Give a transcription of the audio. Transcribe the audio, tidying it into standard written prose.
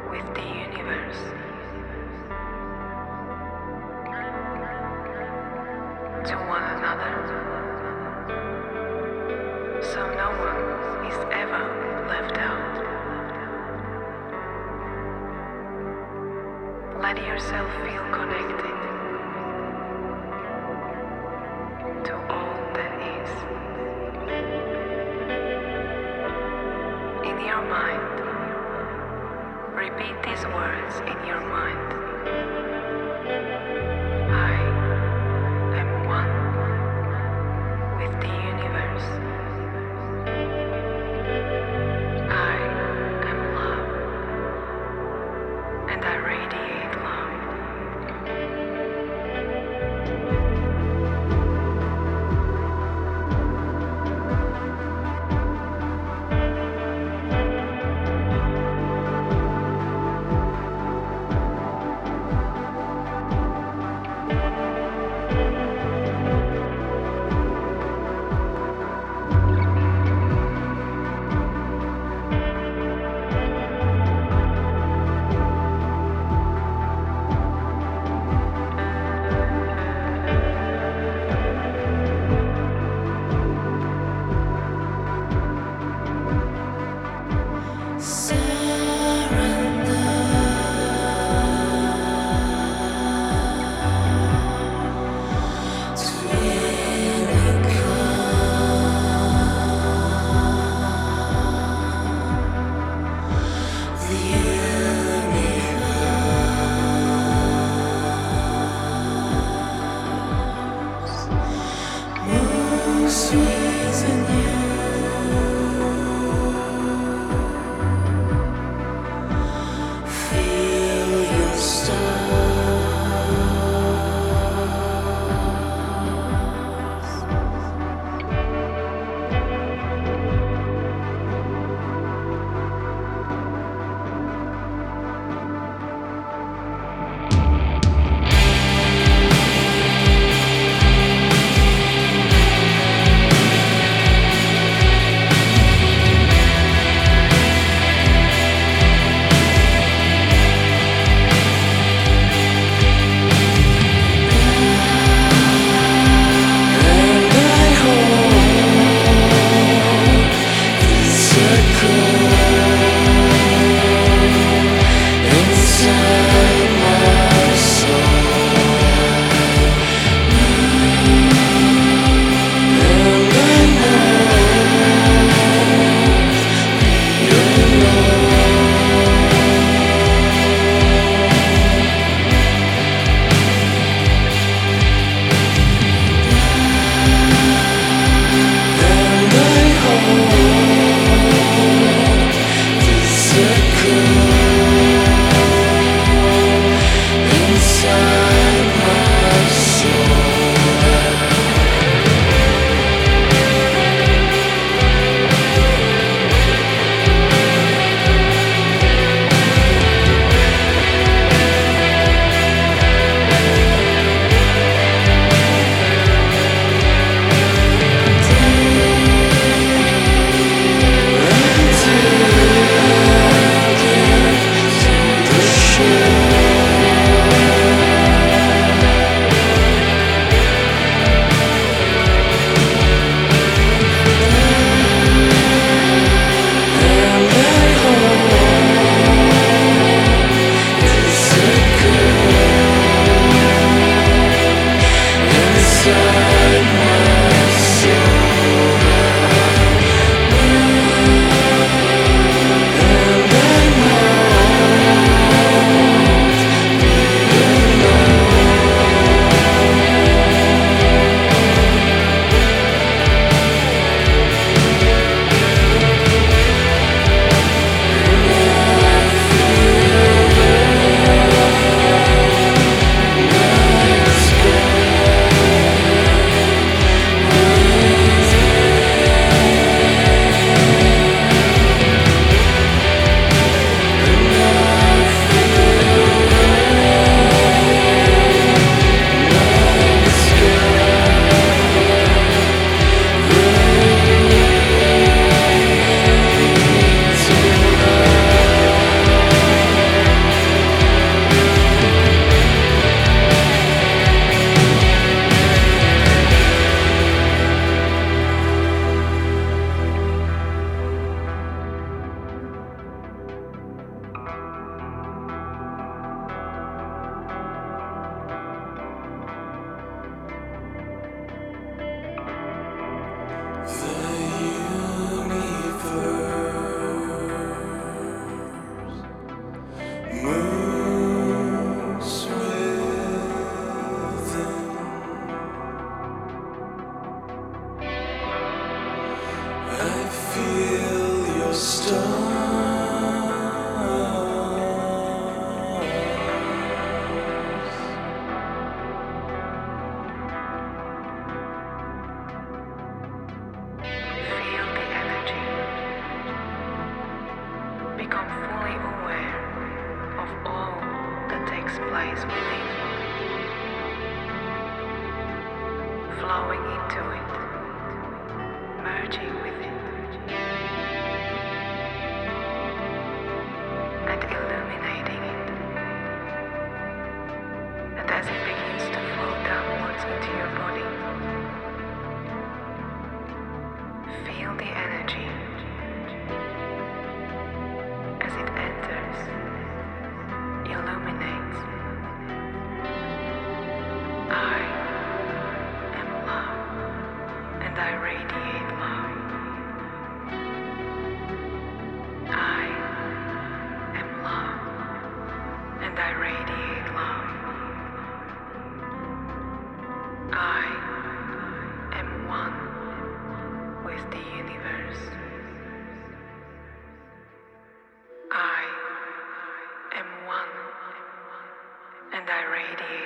with the universe, to one another, so no one is ever left out. Let yourself feel connected to all that is. In your mind, repeat these words in your mind. I am one with the universe. I am love, and I radiate love. Feel the energy. Become fully aware of all that takes place within. Flowing into it. Merging with it. And illuminating it. And as it begins to flow downwards into your body, feel the energy as it enters, illuminates. I am love, and I radiate love. I am love, and I radiate love. I am one with the universe. I am one, and I radiate